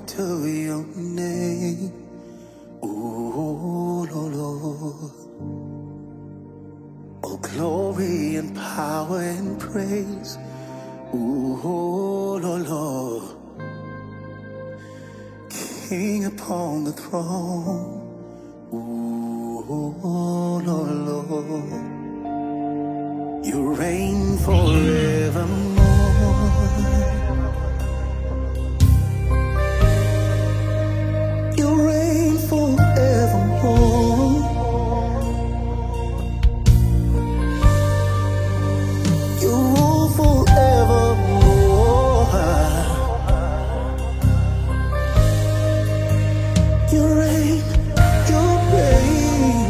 to your name. Ooh, Lord, Lord. Oh, glory and power and praise. Ooh, Lord, Lord. King upon the throne. Ooh, Lord, Lord. You reign forevermore. You reign forevermore. You rule forevermore. You reign, you reign.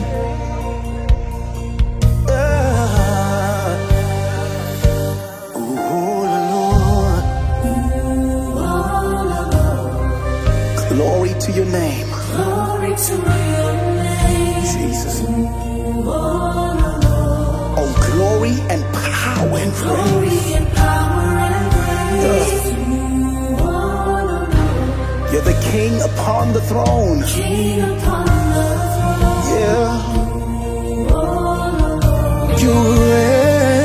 Glory to your name. Glory to your name. Jesus. Oh, glory and power and praise. Glory and power and praise. You're the king upon the throne. King upon the throne. Yeah. You reign.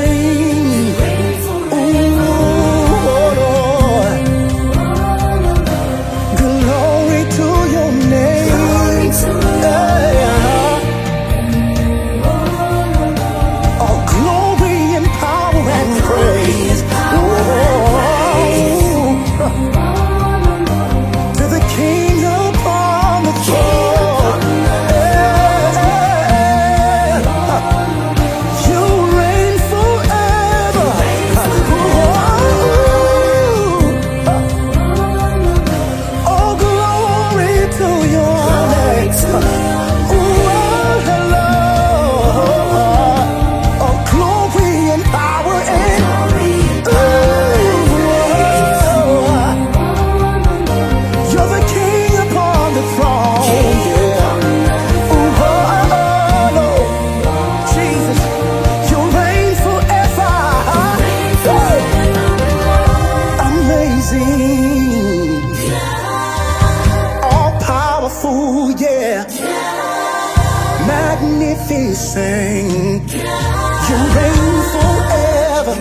Magnificent, you reign forever.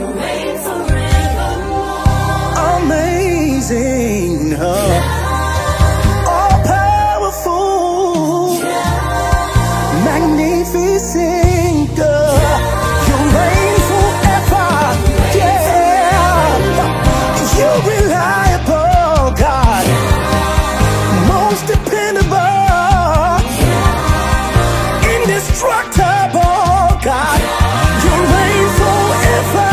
Amazing, all powerful, magnificent, you reign forever. Yeah, you reliable, God, most dependable. Indestructible, God, you reign forever.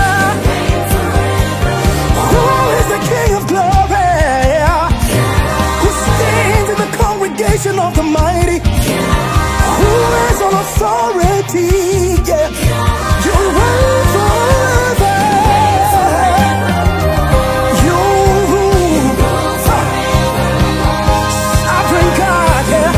Who is the King of glory? Who stands in the congregation of the mighty? Who is on authority? Yeah, you reign forever. You rule, sovereign God, yeah.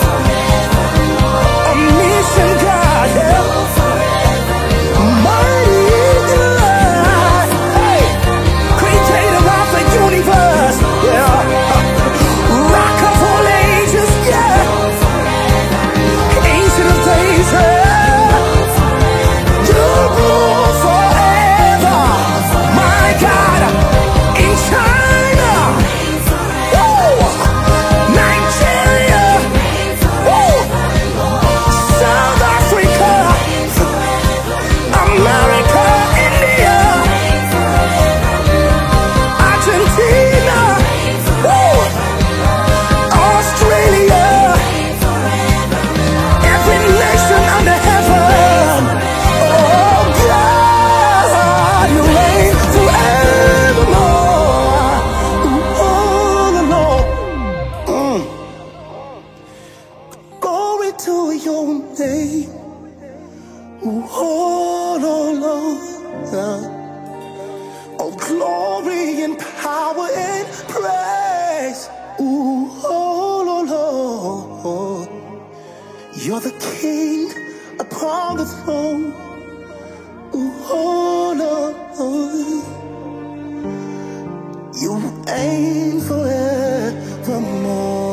Oh, glory and power and praise. Ooh, oh, Lord. You're the King upon the throne. Ooh, oh, Lord. You reign forever. come on.